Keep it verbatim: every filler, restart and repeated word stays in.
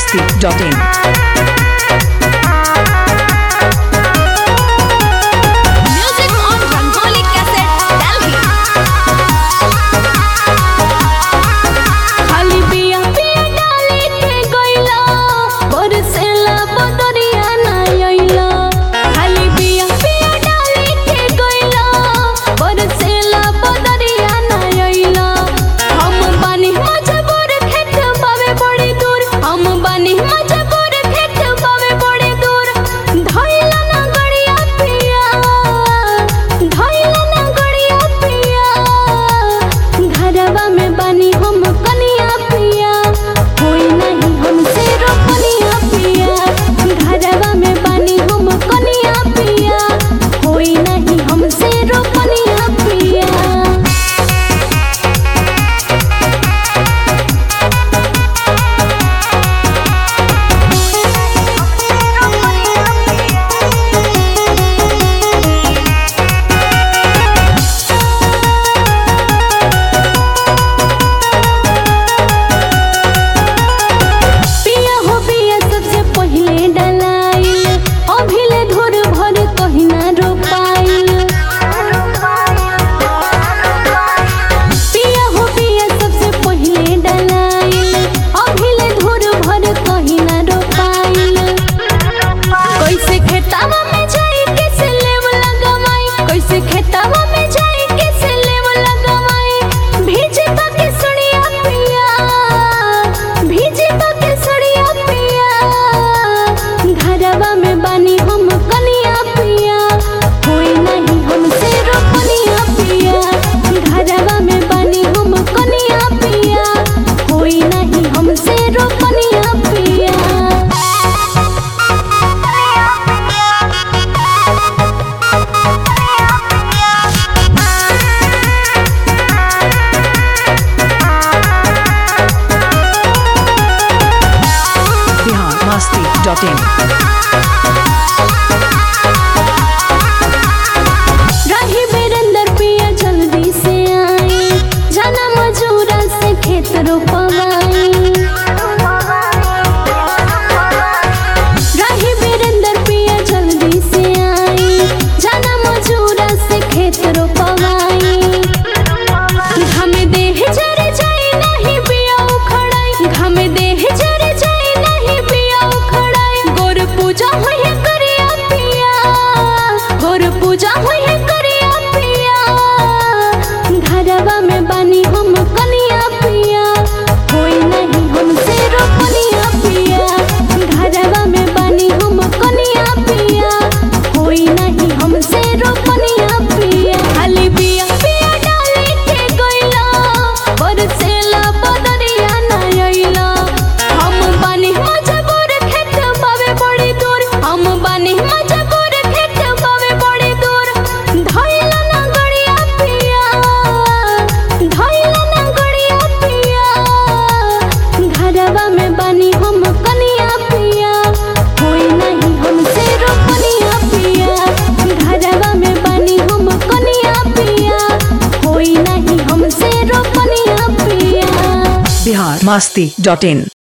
masti dot in. Music on Rangoli Cassette, Delhi. खाली पिया पिया डाली के गइला बरसेला बदरिया ना आइला। खाली पिया पिया डाली के गइला बरसेला बदरिया ना आइला। हम बानी मजबूर खेत बावे बड़ी दूर, हम बानी मजबूर खेत बावे बड़ी दूर। धइला ना गड़िया पिया, धइला ना गड़िया पिया। घरवा में बानी हम कनिया पिया, होई नहीं हमसे रोपनिया पिया। घरवा में बानी हम कनिया पिया, होई नहीं हमसे रोपनिया पिया। पिया हो पिया सबसे पहिले डलाइल, अभिले धुर भर कहीं ना रोपाइल। पिया हो पिया सबसे पहिले डलाइल, अभिले धुर भर कहीं ना रोपाइल। कैसे खेतावा में जाई कैसे लेव लगवाई, कैसे खेतावा में जाई कैसे लेव लगवाई। भीजे के सड़िया पिया, भीजे के सड़िया पिया। घरवा में बानी हम कनिया पिया, होई नहीं हमसे रोपनिया पिया। घरवा में बानी हम कनिया पिया, होई नहीं हमसे रोपनिया पिया। Bihar masti dot in. रही बेरंदर पिया जल्दी से आई, जाना मजूरा से खेत रोपवाई। रही बेरंदर पिया जल्दी से आई, जाना मजूरा से खेत रोपवाई। घम देह जर जाई नहीं पिया उखड़ाई, घम देह जर जाई नहीं पिया उखड़ाई। गोर पूजा होई करिया पिया, गोर पूजा होई करिया पिया। घरवा में बानी हम कनिया पिया, होई नहीं हमसे रोपनिया पिया। घरवा में बानी हम कनिया पिया, होई नहीं हमसे रोपनिया पिया। खाली पिया पिया डाली के गइला बरसेला बदरिया ना आइला। हम बानी मजबूर खेत बावे बड़ी दूर, हम बानी मजबूर खेत बावे बड़ी दूर। धइला ना गड़िया पिया, धइला ना गड़िया पिया। घरवा में बानी हम कनिया पिया, होई नहीं हमसे रोपनिया पिया। घरवा में बानी हम कनिया पिया, होई नहीं हमसे रोपनिया पिया। Bihar masti dot in.